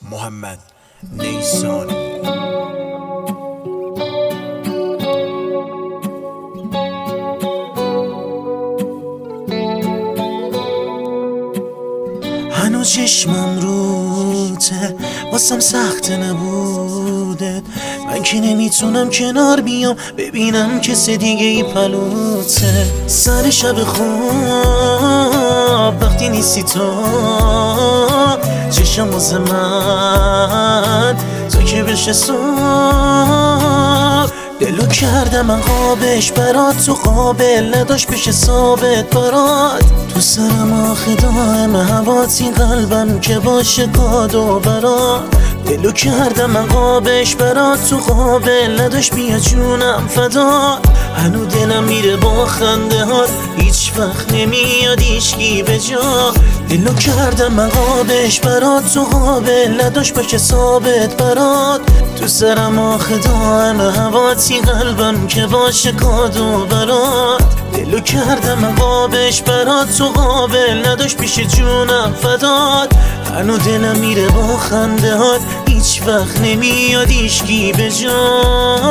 محمد نیسانی. هنوز چشمم روته، واسم سخت نبوده. من که نمیتونم کنار بیام ببینم کسی دیگه ای پلوته. سر شب خواب وقتی نیستی تو، چشم واسه من تو که بشه صبح. دلو کردم من قابش برات، تو قابل نداشت بشه ثابت برات. تو سرم آخه دائم هواتی قلبم که باشه کادو برات. دلو کردم من قابش برات، تو قابل نداشت بیا جونم فدا. هنو دلم میره با خنده هات، هیچ وقت نمیاد هیچکی به جا. دلو کردم من قابش برات، تو قابل نداشت باشه ثابت برات. تو سرم آخه دائم هواتی قلبم که باشه کادو برات. دلو کردم من قابش برات، تو قابل نداشت پیش جونم فدات. هنو دلم میره با خنده هات، هیچ وقت نمیاد هیچکی به جا.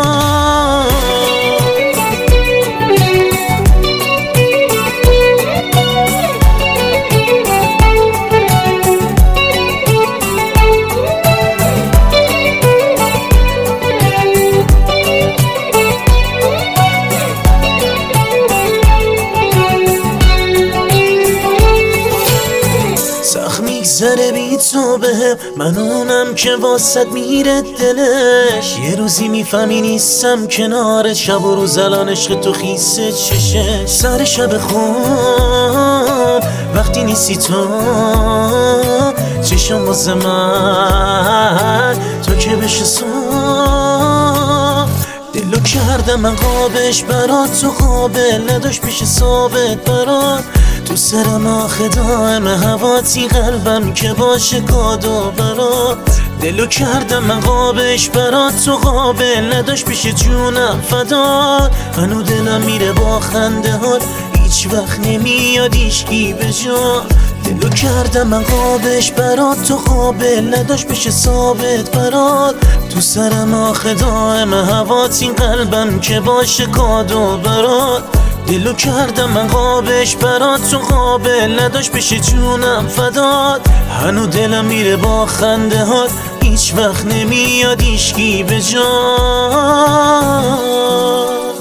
میگذره بی تو بهم، من اونم که واسد میره دلش. یه روزی میفهمی نیستم کنار، شب و روز الان عشق تو خیسه چشه. سر شب خواب وقتی نیستی تو، چشم واسه من تو که بشه صبح. دلو کردم من قابش برات، تو قابل نداشت پیش ثابت برات. تو سرم آخه دائم هواتی قلبم که باشه کادو برات. دلو کردم من قابش برات، تو قابل نداشت پیش جونم فدات. هنو دلم میره با خنده هات، هیچ وقت نمیاد هیچکی به جا. دلو کردم من قابش برات، تو قابل نداشت بشه ثابت برات. تو سرم آخه دائم هواتی قلبم که باشه کادو برات. دلو کردم من قابش برات، تو قابل نداشت بشه جونم فدات. هنو دلم میره با خنده هات، هیچ وقت نمیاد هیچکی به جا.